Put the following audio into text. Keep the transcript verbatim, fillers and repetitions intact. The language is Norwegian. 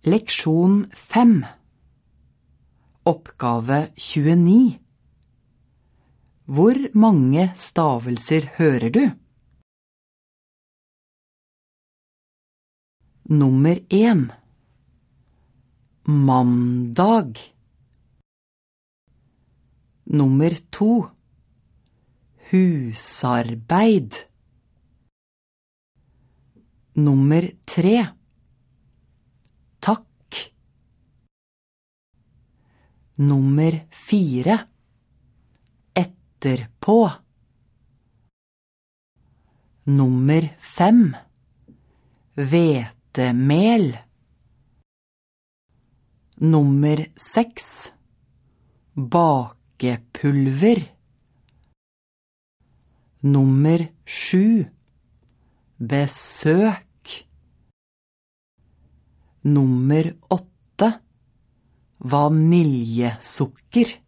Leksjon fem. Oppgave tjueni. Hvor mange stavelser hører du? Nummer en. Mandag. Nummer to. Husarbeid. Nummer tre. Takk. Nummer fire. Etterpå. Nummer fem. Hvetemel. Nummer seks. Bakepulver. Nummer sju. Besøk. Nummer åtte. Vaniljesukker.